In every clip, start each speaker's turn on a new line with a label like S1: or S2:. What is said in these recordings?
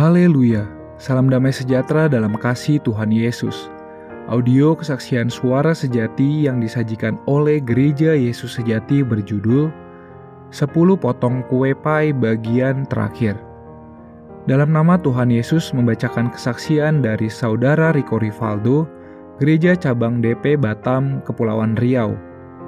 S1: Haleluya, salam damai sejahtera dalam kasih Tuhan Yesus. Audio kesaksian suara sejati yang disajikan oleh Gereja Yesus Sejati berjudul 10 potong kue pai bagian terakhir. Dalam nama Tuhan Yesus membacakan kesaksian dari Saudara Rico Rivaldo, Gereja Cabang DP Batam, Kepulauan Riau.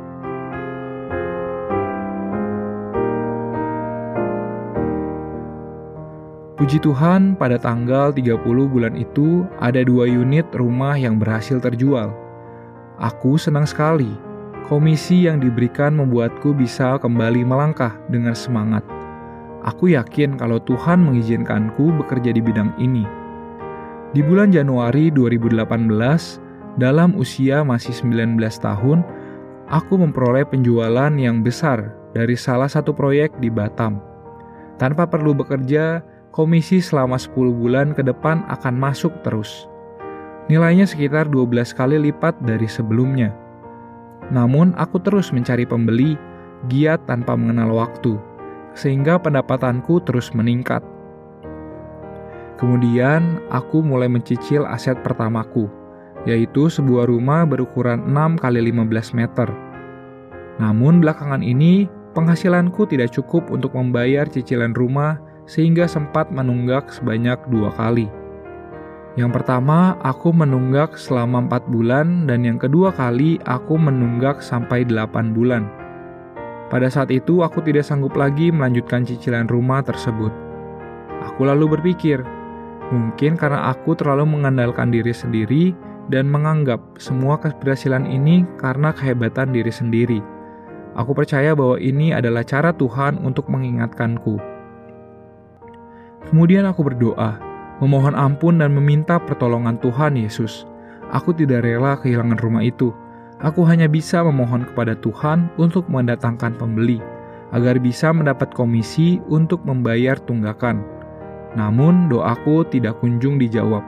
S1: Puji Tuhan, pada tanggal 30 bulan itu ada 2 unit rumah yang berhasil terjual. Aku senang sekali. Komisi yang diberikan membuatku bisa kembali melangkah dengan semangat. Aku yakin kalau Tuhan mengizinkanku bekerja di bidang ini. Di bulan Januari 2018, dalam usia masih 19 tahun, aku memperoleh penjualan yang besar dari salah satu proyek di Batam. Tanpa perlu bekerja, komisi selama 10 bulan ke depan akan masuk terus. Nilainya sekitar 12 kali lipat dari sebelumnya. Namun aku terus mencari pembeli, giat tanpa mengenal waktu, sehingga pendapatanku terus meningkat. Kemudian aku mulai mencicil aset pertamaku, yaitu sebuah rumah berukuran 6 x 15 meter. Namun belakangan ini penghasilanku tidak cukup untuk membayar cicilan rumah, sehingga sempat menunggak sebanyak 2 kali. Yang pertama, aku menunggak selama 4 bulan, dan yang kedua kali aku menunggak sampai 8 bulan. Pada saat itu, aku tidak sanggup lagi melanjutkan cicilan rumah tersebut. Aku lalu berpikir, mungkin karena aku terlalu mengandalkan diri sendiri dan menganggap semua keberhasilan ini karena kehebatan diri sendiri. Aku percaya bahwa ini adalah cara Tuhan untuk mengingatkanku. Kemudian aku berdoa, memohon ampun dan meminta pertolongan Tuhan Yesus. Aku tidak rela kehilangan rumah itu. Aku hanya bisa memohon kepada Tuhan untuk mendatangkan pembeli, agar bisa mendapat komisi untuk membayar tunggakan. Namun doaku tidak kunjung dijawab.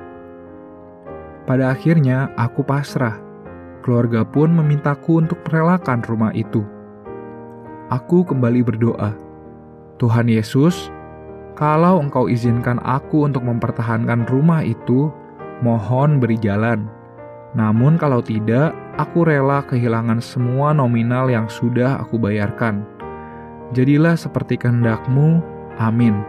S1: Pada akhirnya aku pasrah. Keluarga pun memintaku untuk merelakan rumah itu. Aku kembali berdoa, Tuhan Yesus, kalau Engkau izinkan aku untuk mempertahankan rumah itu, mohon beri jalan. Namun kalau tidak, aku rela kehilangan semua nominal yang sudah aku bayarkan. Jadilah seperti kehendak-Mu. Amin.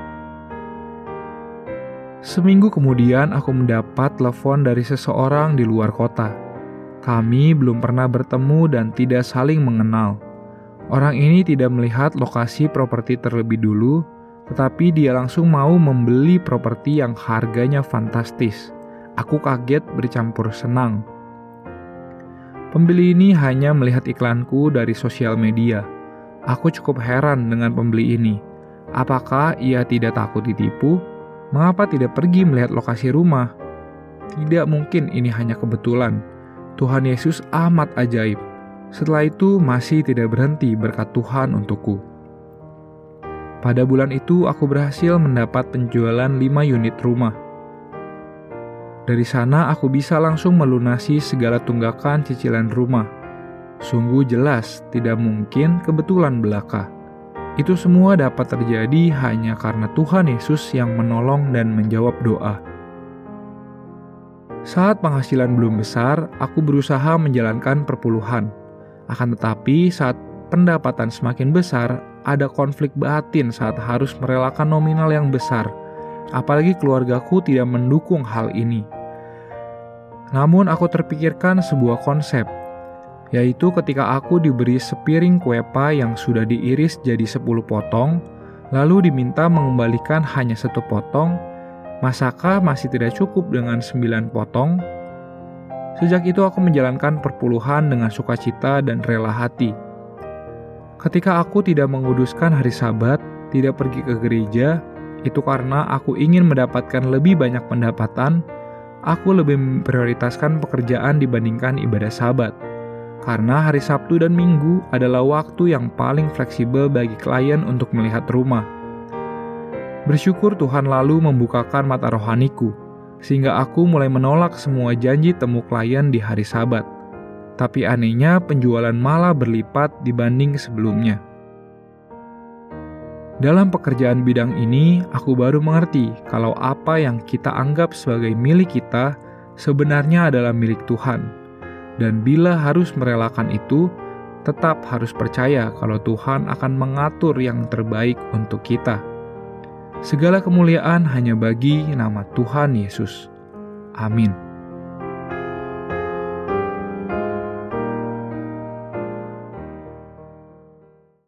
S1: Seminggu kemudian aku mendapat telepon dari seseorang di luar kota. Kami belum pernah bertemu dan tidak saling mengenal. Orang ini tidak melihat lokasi properti terlebih dulu, tetapi dia langsung mau membeli properti yang harganya fantastis. Aku kaget bercampur senang. Pembeli ini hanya melihat iklanku dari sosial media. Aku cukup heran dengan pembeli ini. Apakah ia tidak takut ditipu? Mengapa tidak pergi melihat lokasi rumah? Tidak mungkin ini hanya kebetulan. Tuhan Yesus amat ajaib. Setelah itu masih tidak berhenti berkat Tuhan untukku. Pada bulan itu aku berhasil mendapat penjualan 5 unit rumah. Dari sana aku bisa langsung melunasi segala tunggakan cicilan rumah. Sungguh jelas tidak mungkin kebetulan belaka. Itu semua dapat terjadi hanya karena Tuhan Yesus yang menolong dan menjawab doa. Saat penghasilan belum besar, aku berusaha menjalankan perpuluhan. Akan tetapi saat pendapatan semakin besar, ada konflik batin saat harus merelakan nominal yang besar. Apalagi keluargaku tidak mendukung hal ini. Namun aku terpikirkan sebuah konsep, yaitu ketika aku diberi sepiring kue pai yang sudah diiris jadi 10 potong, lalu diminta mengembalikan hanya 1 potong, masakah masih tidak cukup dengan 9 potong? Sejak itu aku menjalankan perpuluhan dengan sukacita dan rela hati. Ketika aku tidak menguduskan hari Sabat, tidak pergi ke gereja, itu karena aku ingin mendapatkan lebih banyak pendapatan. Aku lebih memprioritaskan pekerjaan dibandingkan ibadah Sabat. Karena hari Sabtu dan Minggu adalah waktu yang paling fleksibel bagi klien untuk melihat rumah. Bersyukur Tuhan lalu membukakan mata rohaniku, sehingga aku mulai menolak semua janji temu klien di hari Sabat. Tapi anehnya penjualan malah berlipat dibanding sebelumnya. Dalam pekerjaan bidang ini, aku baru mengerti kalau apa yang kita anggap sebagai milik kita sebenarnya adalah milik Tuhan. Dan bila harus merelakan itu, tetap harus percaya kalau Tuhan akan mengatur yang terbaik untuk kita. Segala kemuliaan hanya bagi nama Tuhan Yesus. Amin.